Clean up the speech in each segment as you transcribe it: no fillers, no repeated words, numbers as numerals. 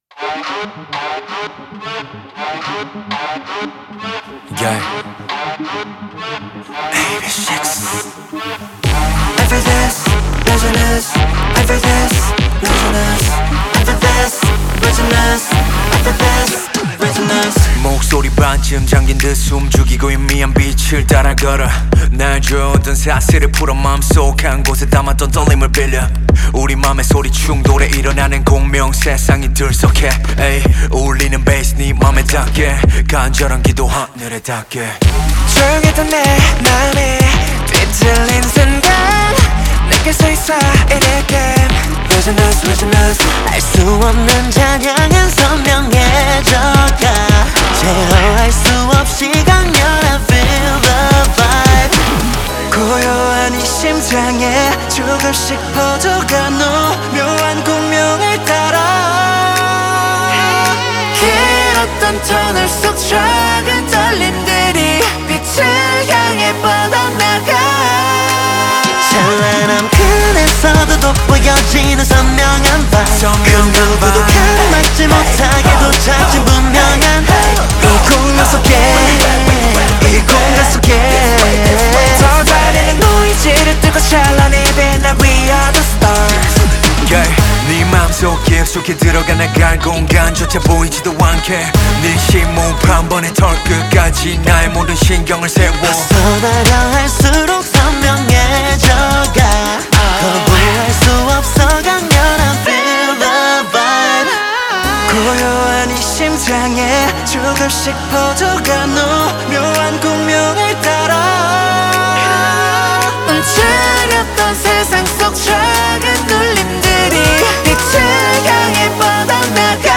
Yeah. AB6. I feel this, resonance. I feel this, resonance. I feel this, resonance. I feel this, resonance. 목소리 반쯤 잠긴 듯 숨죽이고 희미한 빛을 따라 걸어 날 주던 사슬을 풀어 마음속 한 곳에 담았던 떨림을 빌려 우리 맘의 소리 충돌에 일어나는 공명 세상이 들썩해 에이 울리는 베이스 네 맘에 닿게 간절한 기도 하늘에 닿게 조용했던 내 맘이 뒤틀린 순간 느낄 수 있어 이렇게 Resonance, resonance 알 수 없는 잔향은 선명해져가 제어할 수 없이 강렬한 Feel the vibe 고요한 이 심장에 조금씩 퍼져가는 묘한 공명을 따라 길었던 터널 속 작은 떨림들이 빛을 향해 뻗어나가 찬란한 그늘에서도 돋보여지는 선명한 vibe 그 누구도 가로막지 못하게도 작진 분명한 이 공간 속에 이 공간 속에 더 다른 노이즈를 뚫고 찬란히 빛나 We are the stars yeah. 네 맘속 깊숙이 들어가 나갈 공간조차 보이지도 않게 네 심호흡 한 번에 털끝까지 나의 모든 신경을 세워 서다가 할수록 선명해져가 거부할 수 없어 강렬한 Feel the vibe 고요한 이 심장에 조금씩 퍼져가는 묘한 공명을 따라 움츠렸던 세상 속 작은 눌림들이 빛을 향해 뻗어나가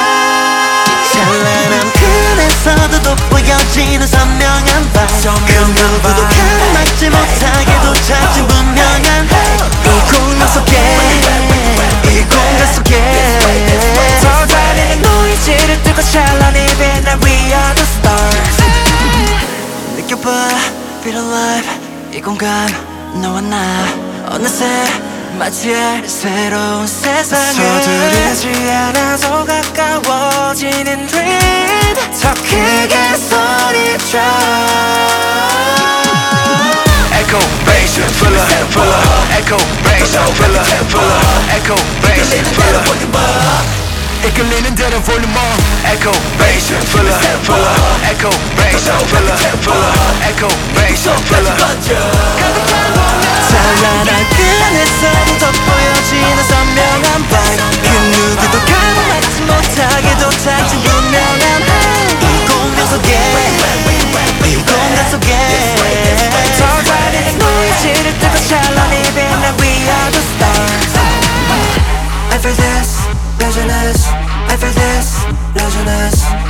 찬란한 그늘에서도 돋보여지는 선명한 vibe 그 누구도 가로막지 못하게도 작진 분명한 이 공간 속에 이 공간 속에 더 다른 노이즈를 뚫고 찬란히 빛나 We are the stars 느껴봐 Feel alive 이 공간 너와 나 어느새 맞이할 새로운 세상에 서두르지 않아도 가까워지는 dream 더 크게 소리쳐 Echo bass full of Echo bass full of Echo bass full of 이끌리는 대로 볼륨 up Echo bass full of Echo bass full of Echo bass full of 찬란한 그늘에서도 돋보여지는 선명한 vibe 그 누구도 가로막지 못하게도 작진 분명한 이 공간 속에 이 공간 속에 더 다른 노이즈를 뚫고 찬란히 빛나 We are the stars I feel this resonance I feel this resonance